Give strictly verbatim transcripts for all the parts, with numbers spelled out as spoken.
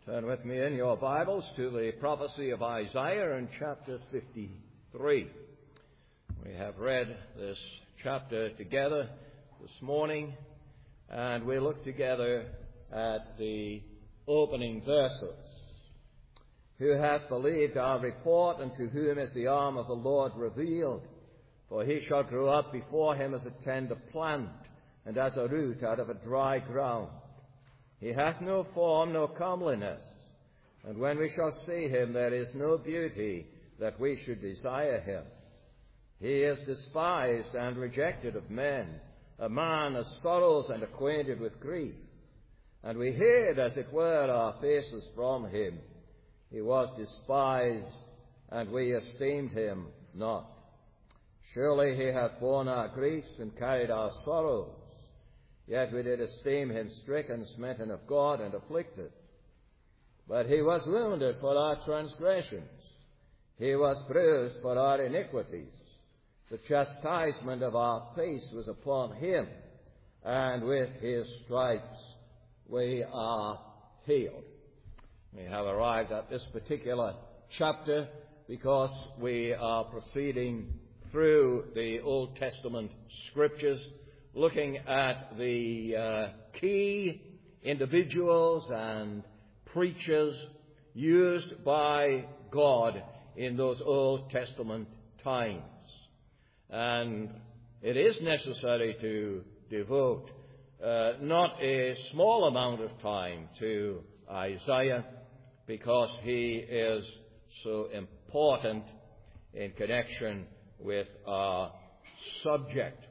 Turn with me in your Bibles to the prophecy of Isaiah in chapter fifty-three. We have read this chapter together this morning, and we look together at the opening verses. Who hath believed our report, and to whom is the arm of the Lord revealed? For he shall grow up before him as a tender plant, and as a root out of a dry ground. He hath no form, no comeliness, and when we shall see him, there is no beauty that we should desire him. He is despised and rejected of men, a man of sorrows and acquainted with grief. And we hid, as it were, our faces from him. He was despised, and we esteemed him not. Surely he hath borne our griefs and carried our sorrows. Yet we did esteem him stricken, smitten of God, and afflicted. But he was wounded for our transgressions. He was bruised for our iniquities. The chastisement of our peace was upon him, and with his stripes we are healed. We have arrived at this particular chapter because we are proceeding through the Old Testament scriptures, looking at the uh, key individuals and preachers used by God in those Old Testament times. And it is necessary to devote uh, not a small amount of time to Isaiah, because he is so important in connection with our subject.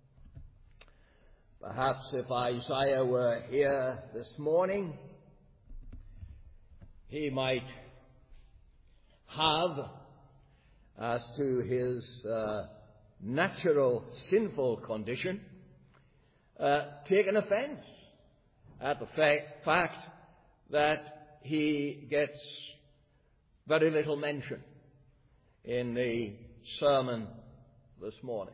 Perhaps if Isaiah were here this morning, he might have, as to his uh, natural sinful condition, uh, taken offense at the fa- fact that he gets very little mention in the sermon this morning.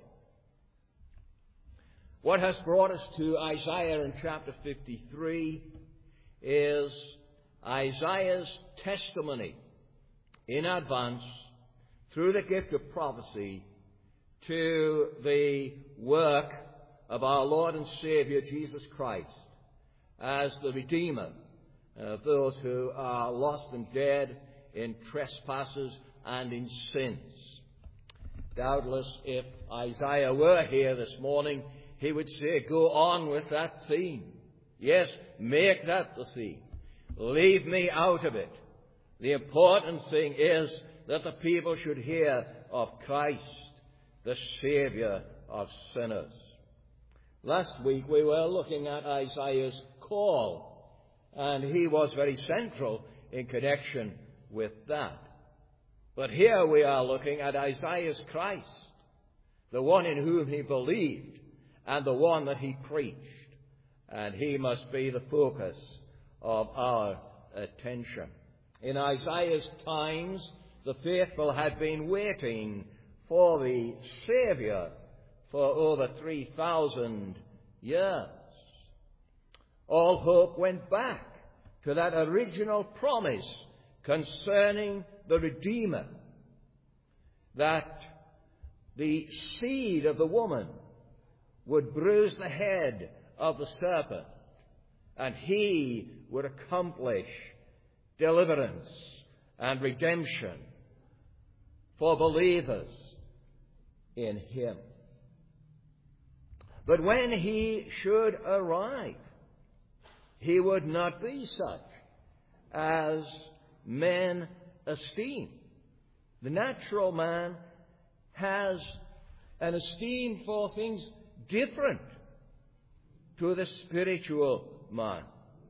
What has brought us to Isaiah in chapter fifty-three is Isaiah's testimony in advance through the gift of prophecy to the work of our Lord and Savior Jesus Christ as the Redeemer of those who are lost and dead in trespasses and in sins. Doubtless, if Isaiah were here this morning, he would say, go on with that theme. Yes, make that the theme. Leave me out of it. The important thing is that the people should hear of Christ, the Savior of sinners. Last week we were looking at Isaiah's call, and he was very central in connection with that. But here we are looking at Isaiah's Christ, the one in whom he believed, and the one that he preached. And he must be the focus of our attention. In Isaiah's times, the faithful had been waiting for the Savior for over three thousand years. All hope went back to that original promise concerning the Redeemer, that the seed of the woman would bruise the head of the serpent, and he would accomplish deliverance and redemption for believers in him. But when he should arrive, he would not be such as men esteem. The natural man has an esteem for things different to the spiritual man.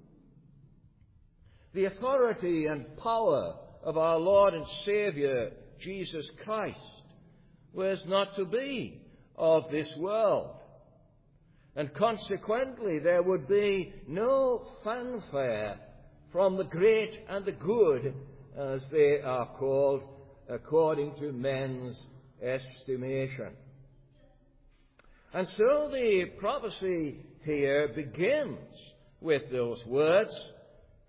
The authority and power of our Lord and Savior Jesus Christ was not to be of this world. And consequently, there would be no fanfare from the great and the good, as they are called, according to men's estimation. And so the prophecy here begins with those words,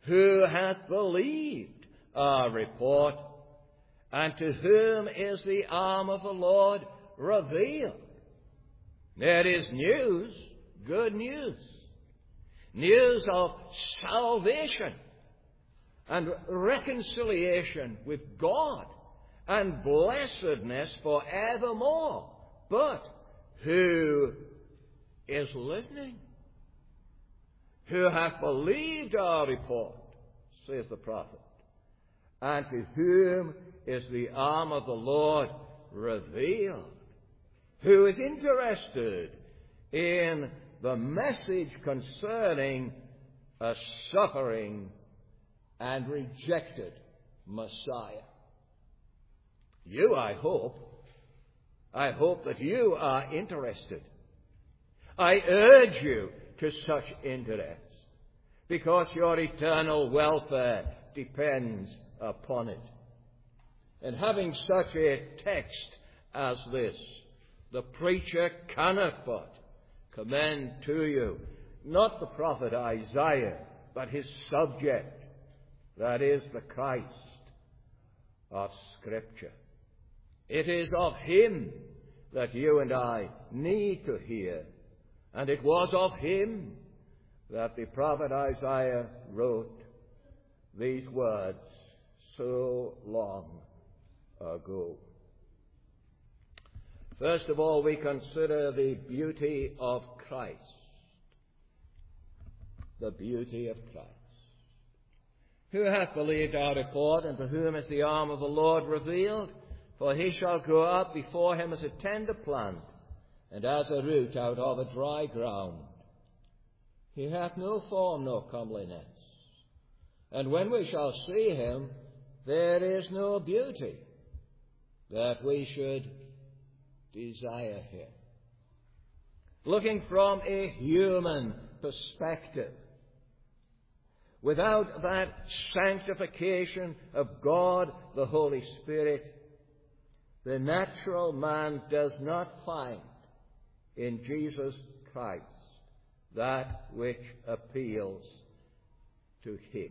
Who hath believed our report? And to whom is the arm of the Lord revealed? There is news, good news, news of salvation and reconciliation with God and blessedness forevermore. But who is listening? Who hath believed our report, saith the prophet, and to whom is the arm of the Lord revealed? Who is interested in the message concerning a suffering and rejected Messiah? You, I hope, I hope that you are interested. I urge you to such interest, because your eternal welfare depends upon it. And having such a text as this, the preacher cannot but commend to you not the prophet Isaiah, but his subject, that is the Christ of Scripture. It is of him that you and I need to hear, and it was of him that the prophet Isaiah wrote these words so long ago. First of all, we consider the beauty of Christ. The beauty of Christ. Who hath believed our report, and to whom is the arm of the Lord revealed? For he shall grow up before him as a tender plant, and as a root out of a dry ground. He hath no form nor comeliness. And when we shall see him, there is no beauty that we should desire him. Looking from a human perspective, without that sanctification of God the Holy Spirit, the natural man does not find in Jesus Christ that which appeals to him.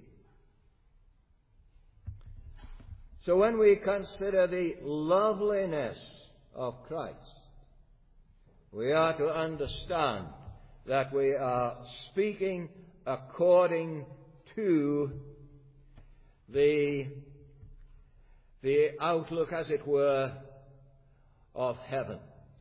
So when we consider the loveliness of Christ, we are to understand that we are speaking according to the, the outlook, as it were, of heaven.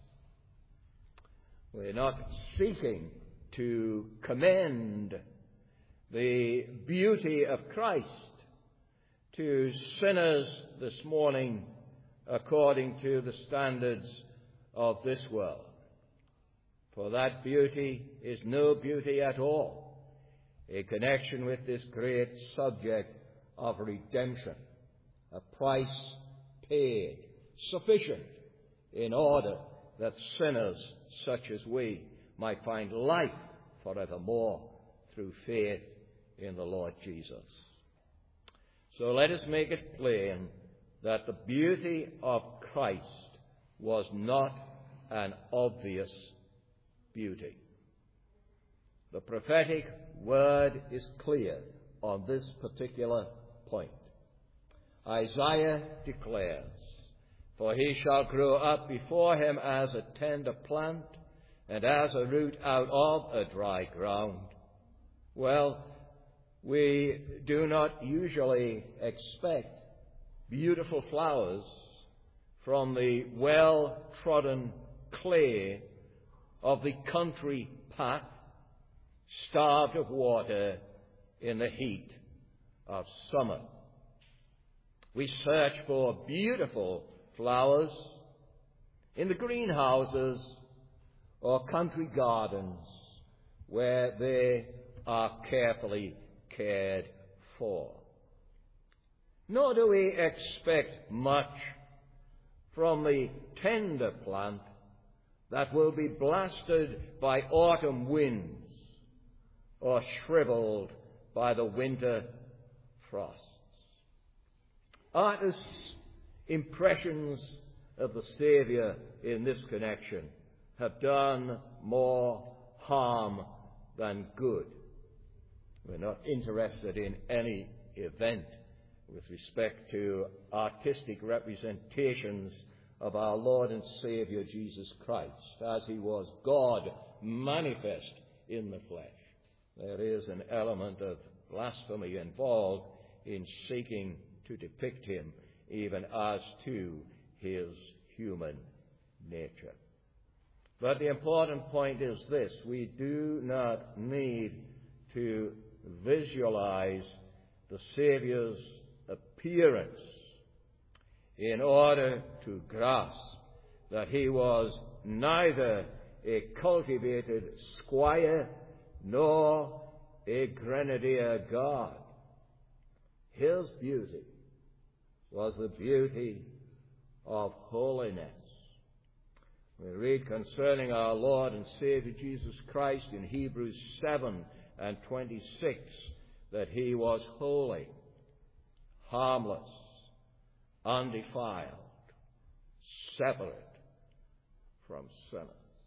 We're not seeking to commend the beauty of Christ to sinners this morning according to the standards of this world. For that beauty is no beauty at all in connection with this great subject of redemption, a price paid, sufficient in order that sinners such as we might find life forevermore through faith in the Lord Jesus. So let us make it plain that the beauty of Christ was not an obvious beauty. The prophetic word is clear on this particular point. Isaiah declares, "For he shall grow up before him as a tender plant, and as a root out of a dry ground." Well, we do not usually expect beautiful flowers from the well-trodden clay of the country path, starved of water in the heat of summer. We search for beautiful flowers in the greenhouses or country gardens where they are carefully cared for. Nor do we expect much from the tender plant that will be blasted by autumn winds or shriveled by the winter frosts. Artists' impressions of the Saviour in this connection have done more harm than good. We're not interested in any event with respect to artistic representations of our Lord and Saviour Jesus Christ, as he was God manifest in the flesh. There is an element of blasphemy involved in seeking to depict him even as to his human nature. But the important point is this: we do not need to visualize the Saviour's appearance in order to grasp that he was neither a cultivated squire nor a grenadier guard. His beauty was the beauty of holiness. We read concerning our Lord and Savior Jesus Christ in Hebrews seven and twenty-six that he was holy, harmless, undefiled, separate from sinners.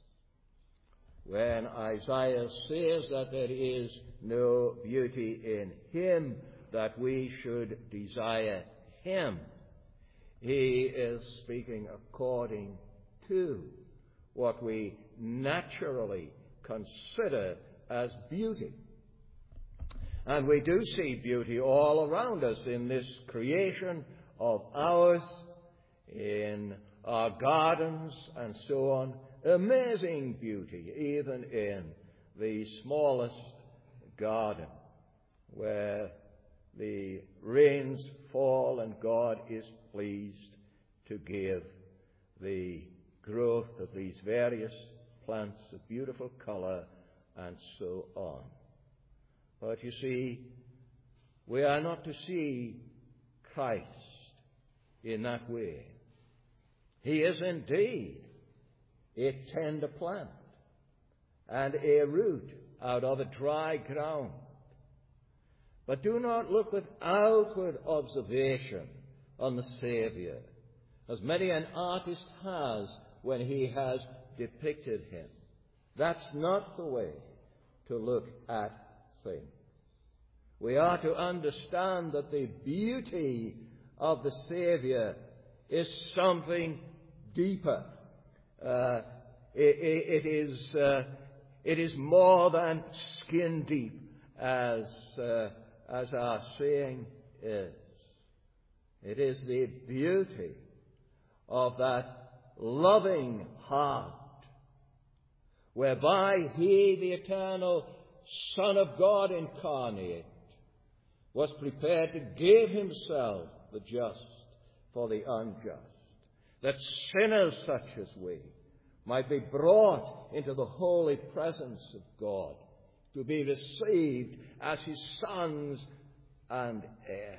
When Isaiah says that there is no beauty in him, that we should desire him, he is speaking according to what we naturally consider as beauty. And we do see beauty all around us in this creation of ours, in our gardens and so on. Amazing beauty, even in the smallest garden, where the rains fall and God is pleased to give the growth of these various plants of beautiful color and so on. But you see, we are not to see Christ in that way. He is indeed a tender plant and a root out of a dry ground. But do not look with outward observation on the Saviour, as many an artist has when he has depicted him. That's not the way to look at things. We are to understand that the beauty of the Saviour is something deeper. Uh, it, it is uh, it is more than skin deep, as uh, as our saying is. It is the beauty of that loving heart, whereby he, the eternal Son of God incarnate, was prepared to give himself, the just, for the unjust, that sinners such as we might be brought into the holy presence of God, to be received as his sons and heirs.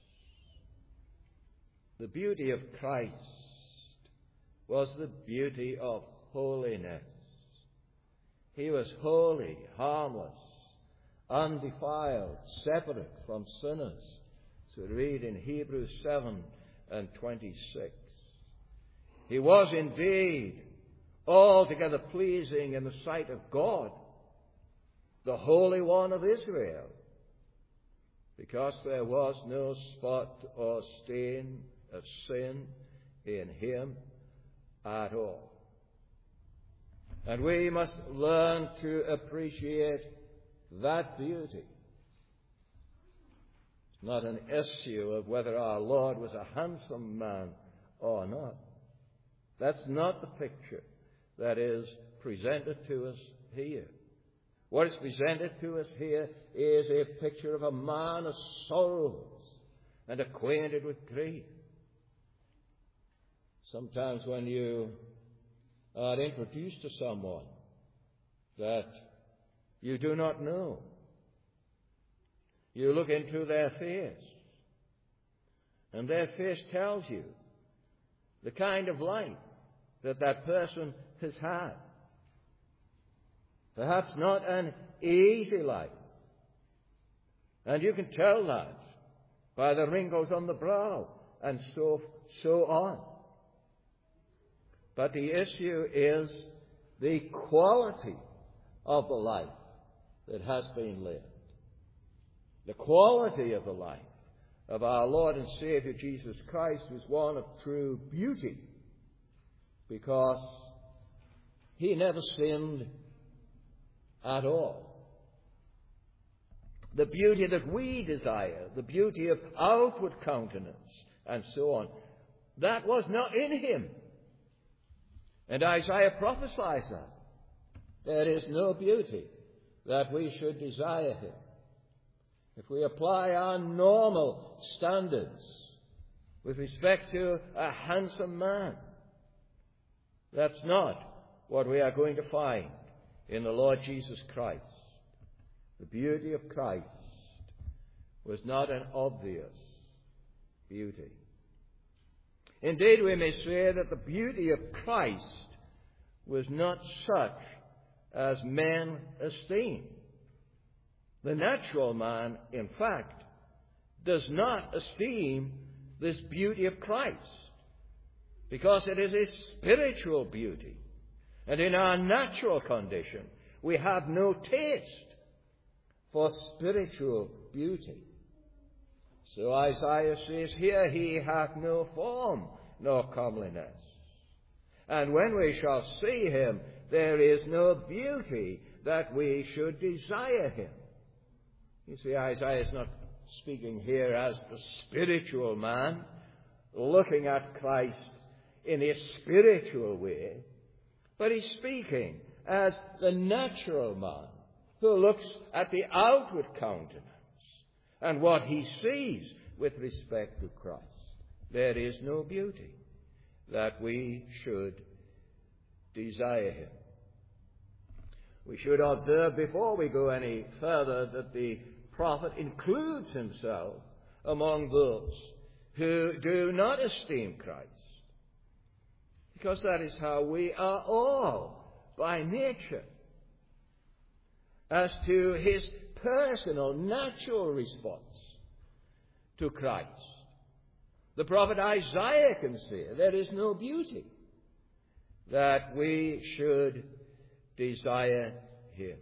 The beauty of Christ was the beauty of holiness. He was holy, harmless, undefiled, separate from sinners. So read in Hebrews seven and twenty-six. He was indeed altogether pleasing in the sight of God, the Holy One of Israel, because there was no spot or stain of sin in him at all. And we must learn to appreciate that beauty. It's not an issue of whether our Lord was a handsome man or not. That's not the picture that is presented to us here. What is presented to us here is a picture of a man of sorrows and acquainted with grief. Sometimes when you are introduced to someone that you do not know, you look into their face, and their face tells you the kind of life that that person has had. Perhaps not an easy life. And you can tell that by the wrinkles on the brow and so, so on. But the issue is the quality of the life that has been lived. The quality of the life of our Lord and Savior Jesus Christ was one of true beauty, because he never sinned at all. The beauty that we desire, the beauty of outward countenance and so on, that was not in him. And Isaiah prophesies that. There is no beauty that we should desire him. If we apply our normal standards with respect to a handsome man, that's not what we are going to find in the Lord Jesus Christ. The beauty of Christ was not an obvious beauty. Indeed, we may say that the beauty of Christ was not such as men esteem. The natural man, in fact, does not esteem this beauty of Christ, because it is a spiritual beauty. And in our natural condition, we have no taste for spiritual beauty. So Isaiah says, here he hath no form nor comeliness. And when we shall see him, there is no beauty that we should desire him. You see, Isaiah is not speaking here as the spiritual man, looking at Christ in a spiritual way, but he's speaking as the natural man who looks at the outward countenance and what he sees with respect to Christ. There is no beauty that we should desire him. We should observe before we go any further that the prophet includes himself among those who do not esteem Christ, because that is how we are all by nature. As to his personal, natural response to Christ, the prophet Isaiah can say there is no beauty that we should desire him.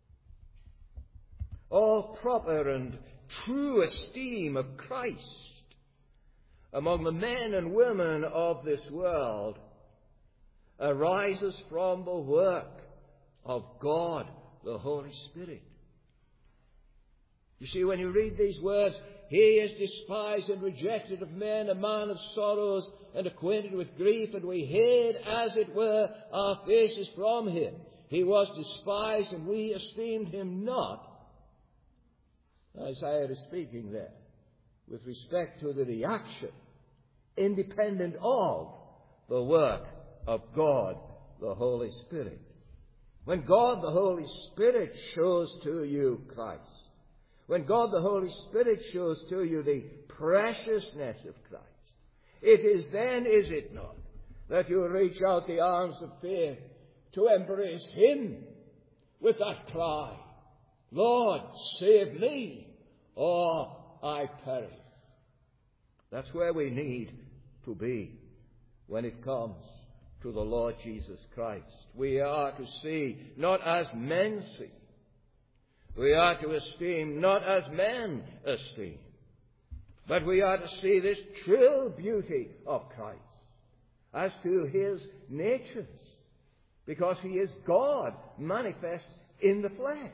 All proper and true esteem of Christ among the men and women of this world arises from the work of God, the Holy Spirit. You see, when you read these words, he is despised and rejected of men, a man of sorrows and acquainted with grief, and we hid, as it were, our faces from him. He was despised, and we esteemed him not. Isaiah is speaking there with respect to the reaction, independent of the work of God, the Holy Spirit. When God, the Holy Spirit, shows to you Christ, when God, the Holy Spirit, shows to you the preciousness of Christ, it is then, is it not, that you reach out the arms of faith to embrace him with that cry, Lord, save me, or I perish. That's where we need to be when it comes to the Lord Jesus Christ. We are to see not as men see. We are to esteem not as men esteem. But we are to see this true beauty of Christ as to his natures, because he is God manifest in the flesh.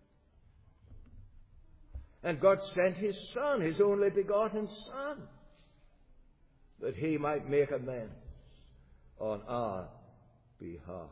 And God sent his Son, his only begotten Son, that he might make amends on our behalf.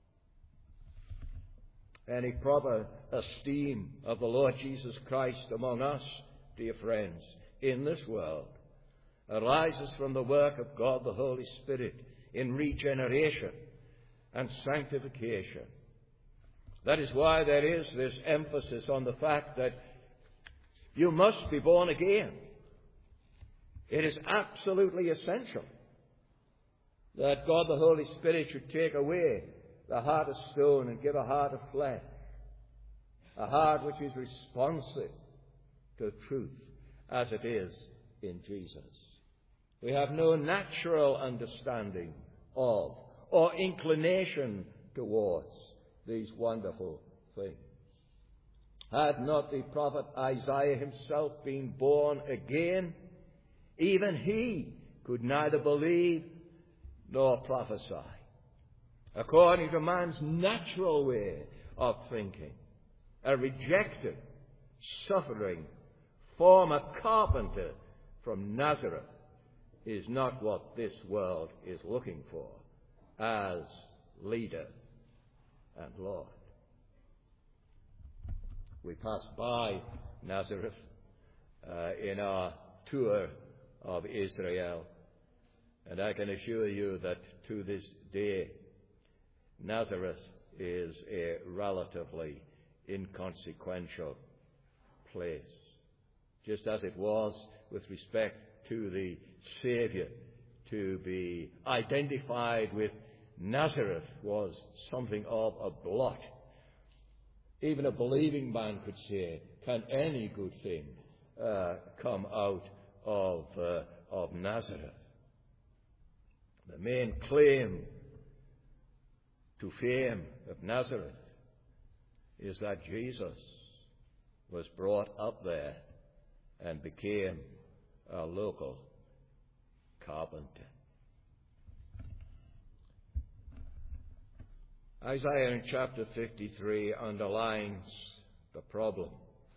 Any proper esteem of the Lord Jesus Christ among us, dear friends, in this world, arises from the work of God the Holy Spirit in regeneration and sanctification. That is why there is this emphasis on the fact that you must be born again. It is absolutely essential that God the Holy Spirit should take away the heart of stone and give a heart of flesh, a heart which is responsive to truth as it is in Jesus. We have no natural understanding of or inclination towards these wonderful things. Had not the prophet Isaiah himself been born again, even he could neither believe nor prophesy, according to man's natural way of thinking. A rejected, suffering, former carpenter from Nazareth is not what this world is looking for as leader and Lord. We passed by Nazareth uh, in our tour of Israel, and I can assure you that to this day, Nazareth is a relatively inconsequential place, just as it was with respect to the Saviour. To be identified with Nazareth was something of a blot. Even a believing man could say, can any good thing uh, come out of, uh, of Nazareth? The main claim to fame of Nazareth is that Jesus was brought up there and became a local carpenter. Isaiah in chapter fifty-three underlines the problem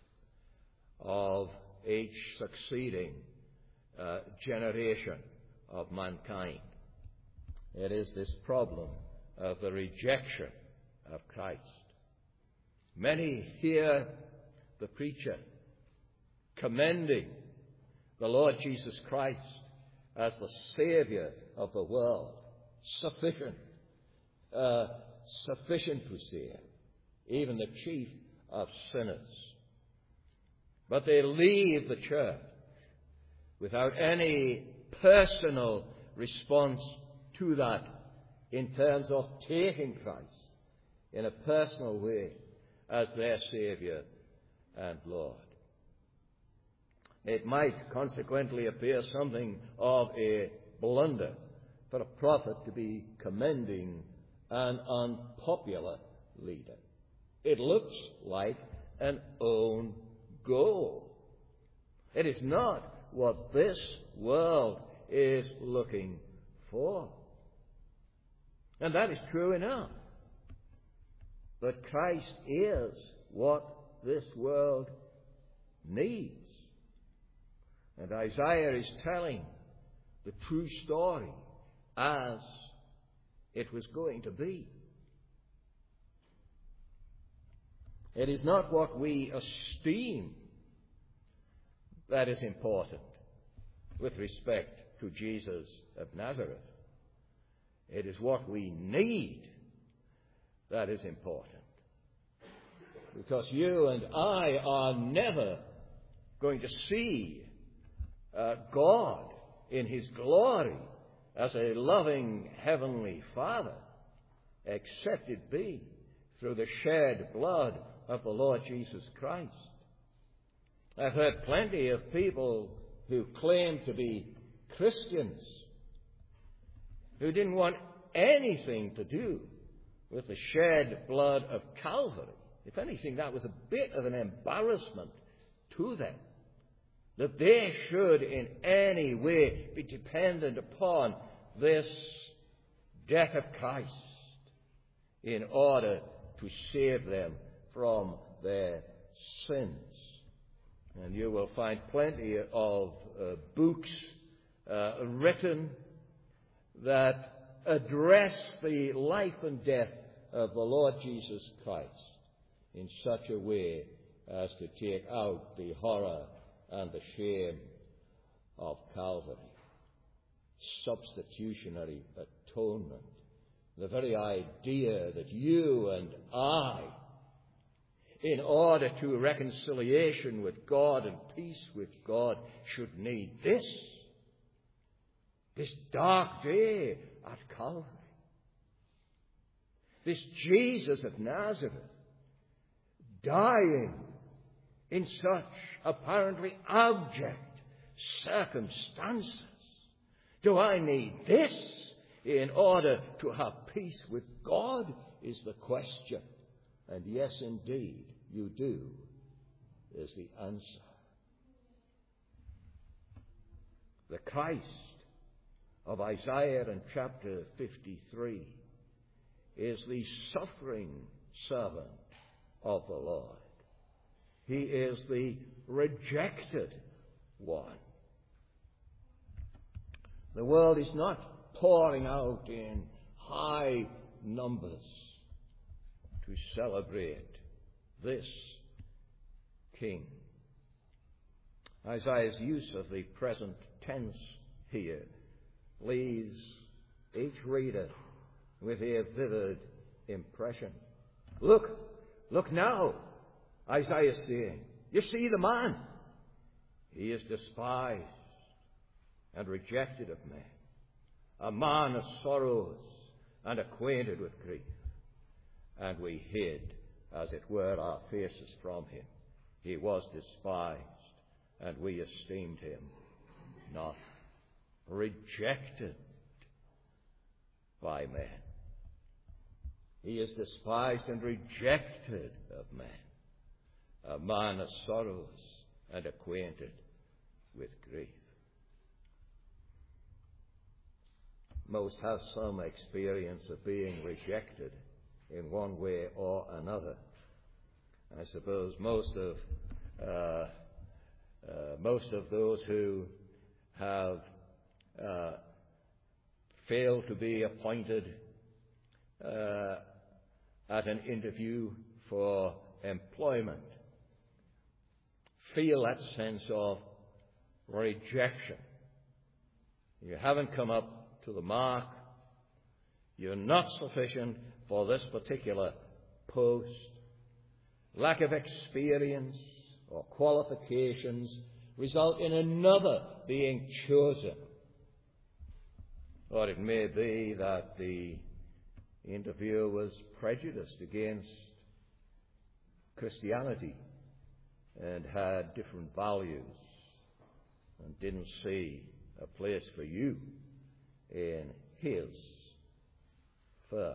of each succeeding uh, generation of mankind. It is this problem of the rejection of Christ. Many hear the preacher commending the Lord Jesus Christ as the Saviour of the world, sufficient, uh, sufficient to save even the chief of sinners. But they leave the church without any personal response to that in terms of taking Christ in a personal way as their Saviour and Lord. It might consequently appear something of a blunder for a prophet to be commending an unpopular leader. It looks like an own goal. It is not what this world is looking for. And that is true enough. But Christ is what this world needs. And Isaiah is telling the true story as it was going to be. It is not what we esteem that is important with respect to Jesus of Nazareth. It is what we need that is important. Because you and I are never going to see uh, God in His glory as a loving Heavenly Father, except it be through the shed blood of the Lord Jesus Christ. I've heard plenty of people who claim to be Christians who didn't want anything to do with the shed blood of Calvary. If anything, that was a bit of an embarrassment to them, that they should in any way be dependent upon this death of Christ in order to save them from their sins. And you will find plenty of uh, books uh, written that address the life and death of the Lord Jesus Christ in such a way as to take out the horror and the shame of Calvary. Substitutionary atonement. The very idea that you and I, in order to reconciliation with God and peace with God, should need this. This dark day at Calvary. This Jesus of Nazareth dying in such apparently abject circumstances. Do I need this in order to have peace with God, is the question. And yes, indeed, you do is the answer. The Christ of Isaiah in chapter fifty-three is the suffering servant of the Lord. He is the rejected one. The world is not pouring out in high numbers to celebrate this King. Isaiah's use of the present tense here leaves each reader with a vivid impression. Look, look now, Isaiah is saying. You see the man. He is despised and rejected of men, a man of sorrows and acquainted with grief. And we hid, as it were, our faces from him. He was despised, and we esteemed him not. Rejected by men. He is despised and rejected of men, a man of sorrows and acquainted with grief. Most have some experience of being rejected in one way or another. I suppose most of uh, uh, most of those who have uh, failed to be appointed uh, at an interview for employment feel that sense of rejection. You haven't come up to the mark. You're not sufficient for this particular post. Lack of experience or qualifications result in another being chosen. Or it may be that the interviewer was prejudiced against Christianity and had different values and didn't see a place for you in his firm.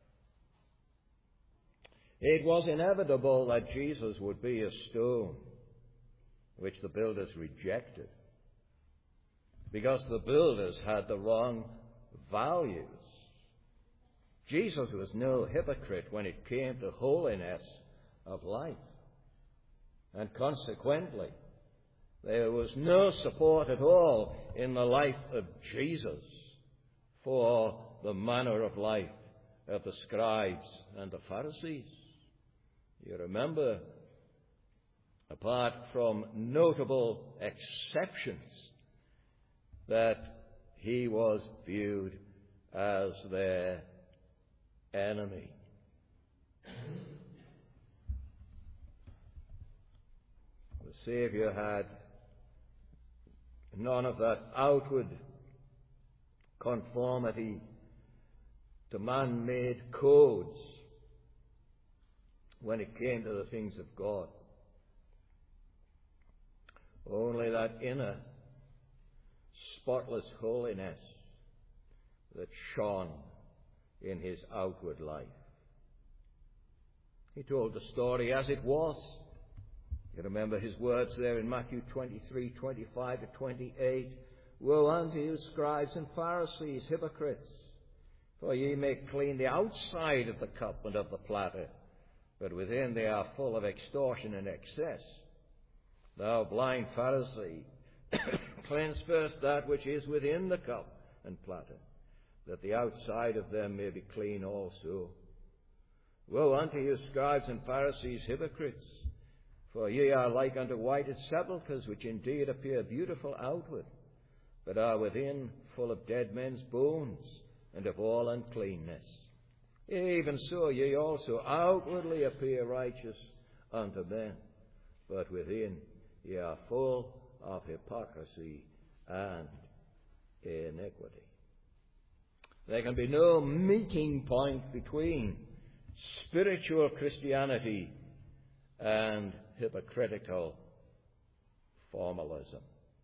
It was inevitable that Jesus would be a stone which the builders rejected, because the builders had the wrong values. Jesus was no hypocrite when it came to holiness of life. And consequently, there was no support at all in the life of Jesus for the manner of life of the scribes and the Pharisees. You remember, apart from notable exceptions, that he was viewed as their enemy. The Saviour had none of that outward conformity to man-made codes when it came to the things of God. Only that inner, spotless holiness that shone in his outward life. He told the story as it was. You remember his words there in Matthew twenty-three, twenty-five to twenty-eight. Woe unto you, scribes and Pharisees, hypocrites! For ye make clean the outside of the cup and of the platter, but within they are full of extortion and excess. Thou blind Pharisee, cleanse first that which is within the cup and platter, that the outside of them may be clean also. Woe unto you, scribes and Pharisees, hypocrites! For ye are like unto whited sepulchres, which indeed appear beautiful outward, but are within full of dead men's bones and of all uncleanness. Even so ye also outwardly appear righteous unto men, but within ye are full of hypocrisy and iniquity. There can be no meeting point between spiritual Christianity and hypocritical formalism.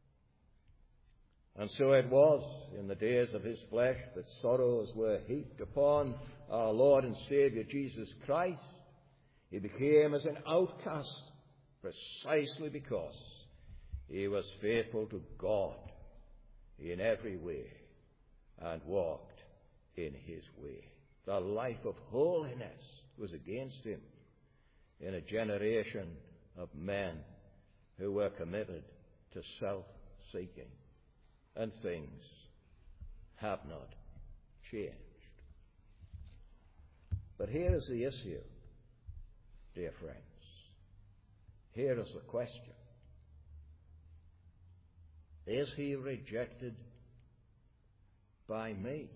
And so it was in the days of his flesh that sorrows were heaped upon our Lord and Saviour Jesus Christ. He became as an outcast precisely because he was faithful to God in every way and walked in his way. The life of holiness was against him in a generation of men who were committed to self-seeking, and things have not changed. But here is the issue, dear friends. Here is the question. Is he rejected by me?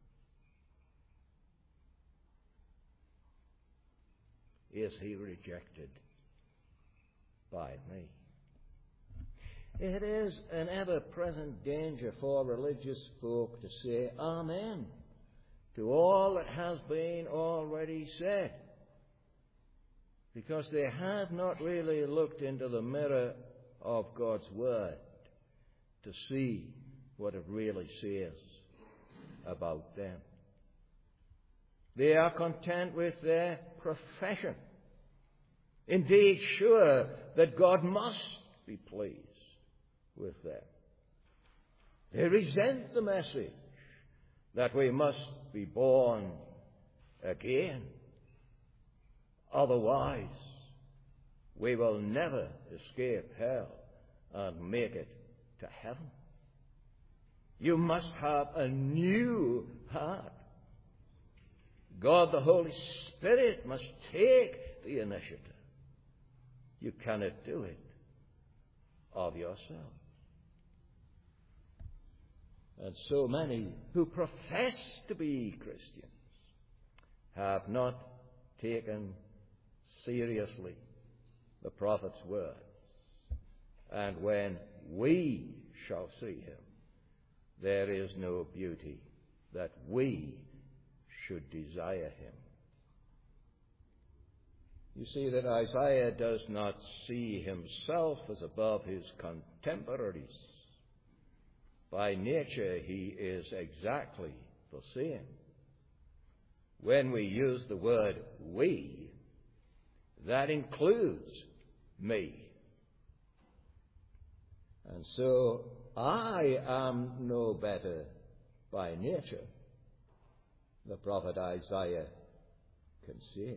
Is he rejected by me? It is an ever-present danger for religious folk to say amen to all that has been already said, because they have not really looked into the mirror of God's Word to see what it really says about them. They are content with their profession, indeed sure that God must be pleased with them. They resent the message that we must be born again. Otherwise, we will never escape hell and make it to heaven. You must have a new heart. God the Holy Spirit must take the initiative. You cannot do it of yourself. And so many who profess to be Christians have not taken seriously the prophet's words. And when we shall see him, there is no beauty that we should desire him. You see that Isaiah does not see himself as above his contemporaries. By nature, he is exactly the same. When we use the word we, that includes me. And so I am no better by nature, the prophet Isaiah can say.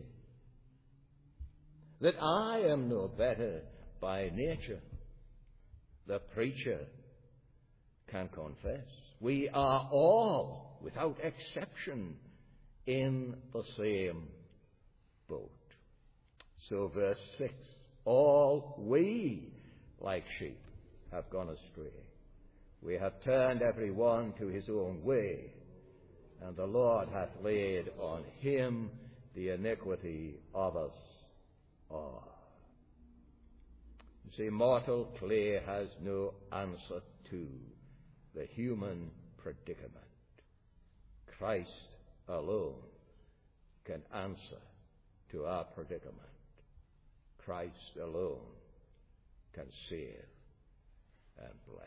That I am no better by nature, the preacher can confess. We are all, without exception, in the same boat. So verse six, all we, like sheep, have gone astray. We have turned every one to his own way, and the Lord hath laid on him the iniquity of us all. You see, mortal clay has no answer to the human predicament. Christ alone can answer to our predicament. Christ alone can save and bless.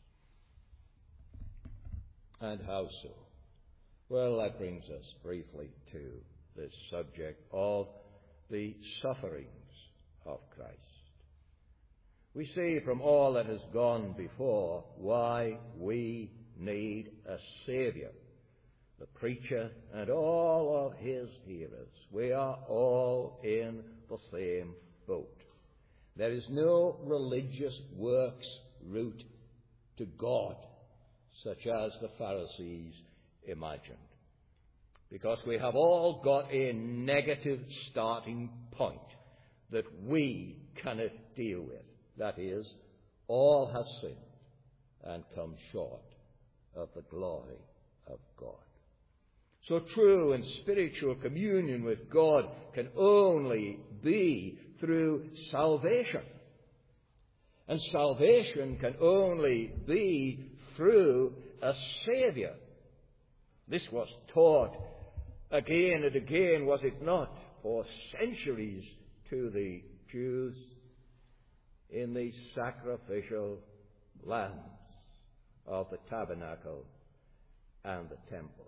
And how so? Well, that brings us briefly to this subject of the sufferings of Christ. We see from all that has gone before why we need a Savior. The preacher and all of his hearers, we are all in the same boat. There is no religious works route to God, such as the Pharisees imagined, because we have all got a negative starting point that we cannot deal with. That is, all have sinned and come short of the glory of God. So true and spiritual communion with God can only be through salvation. And salvation can only be through a Savior. This was taught again and again, was it not, for centuries to the Jews in the sacrificial lambs of the tabernacle and the temple.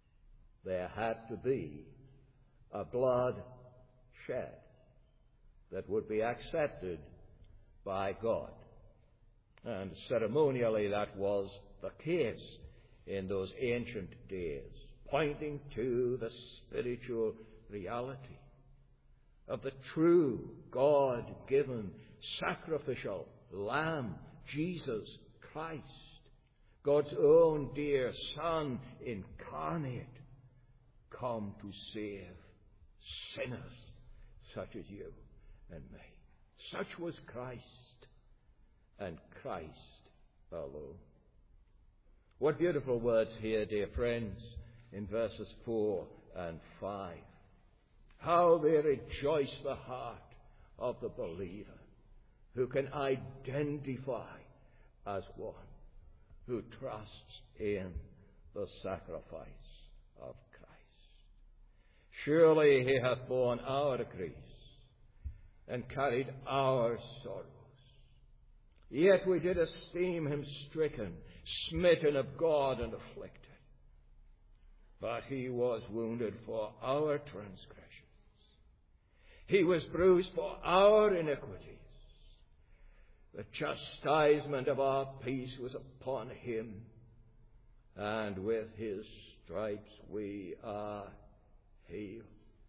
There had to be a blood shed. that would be accepted by God. And ceremonially that was the case in those ancient days, pointing to the spiritual reality of the true God-given sacrificial Lamb, Jesus Christ, God's own dear Son incarnate, come to save sinners such as you and me. Such was Christ, and Christ alone. What beautiful words here, dear friends, in verses four and five. How they rejoice the heart of the believer who can identify as one who trusts in the sacrifice of Christ. Surely he hath borne our griefs and carried our sorrows. Yet we did esteem him stricken, smitten of God, and afflicted. But he was wounded for our transgressions. He was bruised for our iniquities. The chastisement of our peace was upon him, and with his stripes we are healed.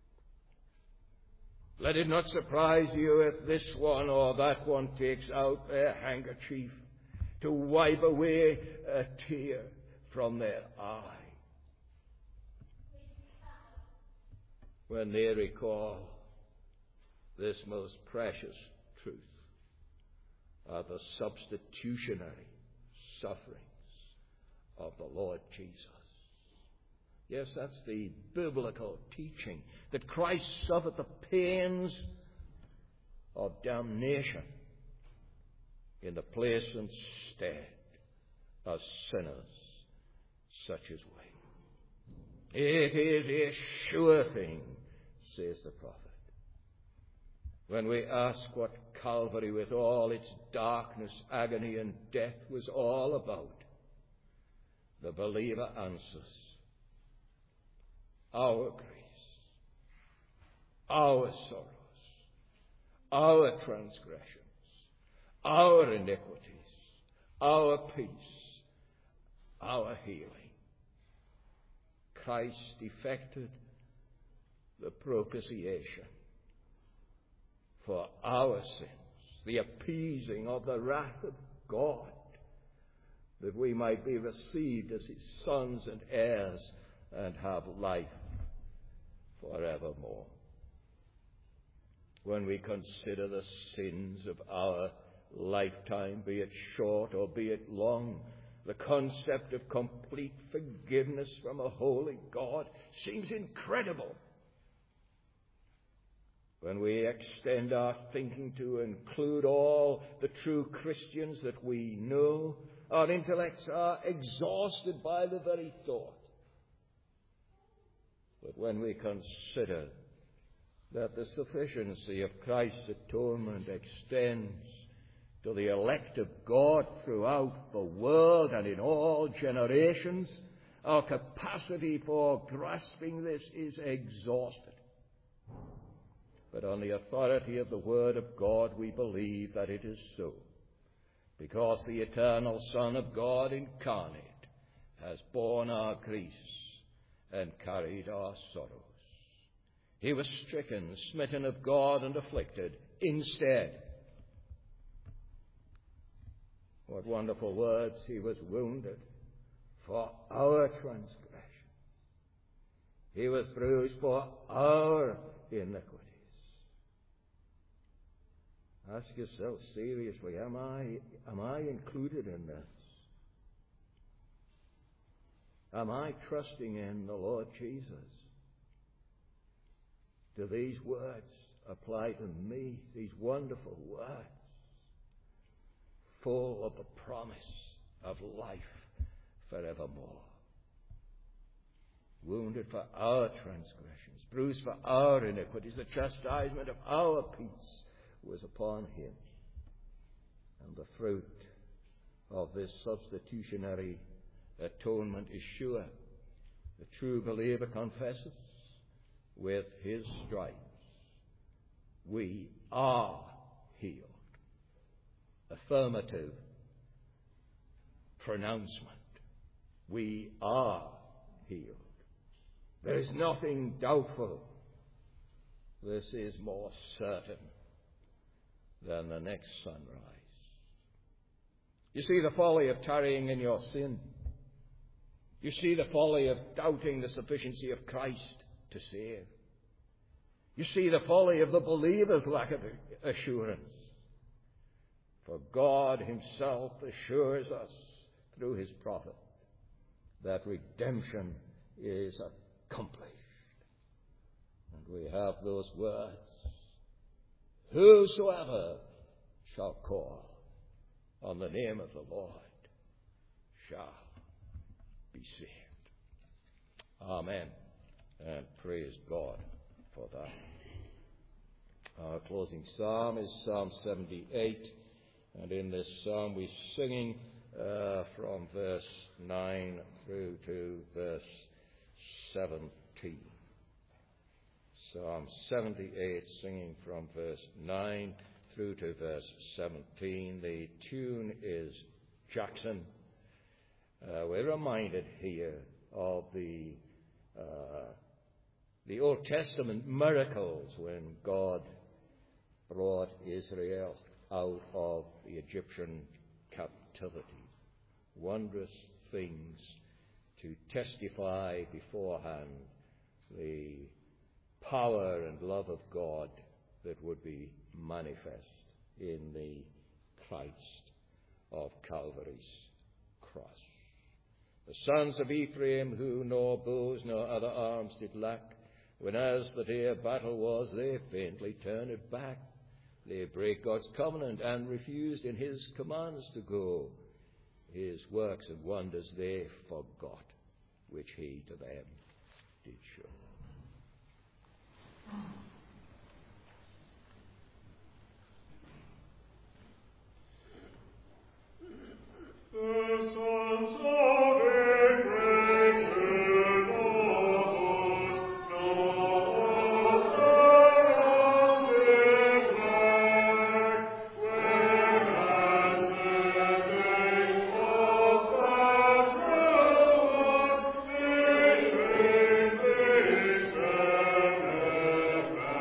Let it not surprise you if this one or that one takes out their handkerchief to wipe away a tear from their eye when they recall this most precious truth of the substitutionary sufferings of the Lord Jesus. Yes, that's the biblical teaching, that Christ suffered the pains of damnation in the place and stead of sinners such as we. It is a sure thing, says the prophet. When we ask what Calvary, with all its darkness, agony, and death, was all about, the believer answers, our grace, our sorrows, our transgressions, our iniquities, our peace, our healing. Christ effected the propitiation for our sins, the appeasing of the wrath of God, that we might be received as his sons and heirs and have life forevermore. When we consider the sins of our lifetime, be it short or be it long, the concept of complete forgiveness from a holy God seems incredible. When we extend our thinking to include all the true Christians that we know, our intellects are exhausted by the very thought. But when we consider that the sufficiency of Christ's atonement extends to the elect of God throughout the world and in all generations, our capacity for grasping this is exhausted. But on the authority of the Word of God, we believe that it is so, because the eternal Son of God incarnate has borne our griefs and carried our sorrows. He was stricken, smitten of God, and afflicted instead. What wonderful words! He was wounded for our transgressions. He was bruised for our iniquities. Ask yourself seriously, am I, am I included in this? Am I trusting in the Lord Jesus? Do these words apply to me, these wonderful words, full of the promise of life forevermore? Wounded for our transgressions, bruised for our iniquities, the chastisement of our peace was upon him. And the fruit of this substitutionary atonement is sure. The true believer confesses, with his stripes we are healed. Affirmative pronouncement. We are healed. There is nothing doubtful. This is more certain than the next sunrise. You see the folly of tarrying in your sin. You see the folly of doubting the sufficiency of Christ to save. You see the folly of the believer's lack of assurance. For God himself assures us through his prophet that redemption is accomplished. And we have those words, whosoever shall call on the name of the Lord shall be saved. Amen. And praise God for that. Our closing psalm is Psalm seventy-eight. And in this psalm we're singing uh, from verse nine through to verse seventeen. Psalm seventy-eight, singing from verse nine through to verse seventeen. The tune is Jackson. Uh, we're reminded here of the uh, the Old Testament miracles when God brought Israel out of the Egyptian captivity. Wondrous things to testify beforehand the power and love of God that would be manifest in the Christ of Calvary's cross. The sons of Ephraim, who nor bows nor other arms did lack, when as the day of battle was, they faintly turned it back. They brake God's covenant and refused in his commands to go. His works and wonders they forgot, which he to them did show. The sons of Ephraim did not know their arms did lack, whereas the days of battle was, they faintly turned back.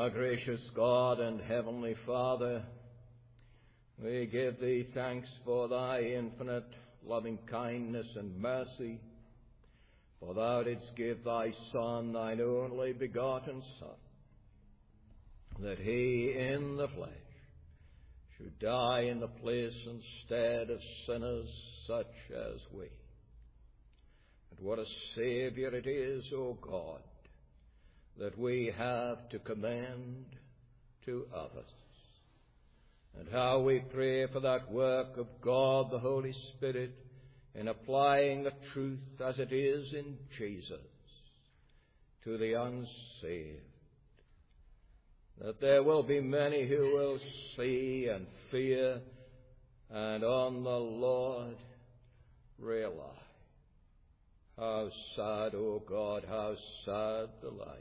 Our gracious God and heavenly Father, we give thee thanks for thy infinite loving kindness and mercy, for thou didst give thy Son, thine only begotten Son, that he in the flesh should die in the place and stead of sinners such as we. And what a Saviour it is, O God, that we have to commend to others. And how we pray for that work of God the Holy Spirit in applying the truth as it is in Jesus to the unsaved, that there will be many who will see and fear and on the Lord rely. How sad, O God, how sad the life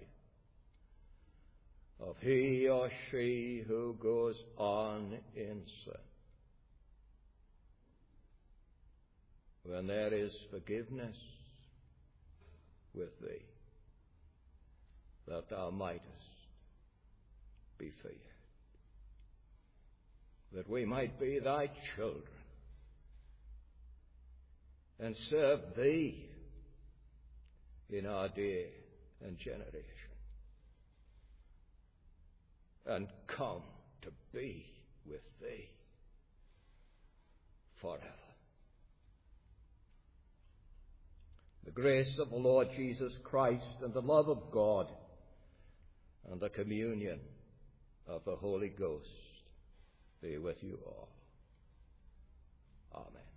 of he or she who goes on in sin, when there is forgiveness with thee, that thou mightest be feared, that we might be thy children and serve thee in our day and generation, and come to be with thee forever. The grace of the Lord Jesus Christ and the love of God and the communion of the Holy Ghost be with you all. Amen.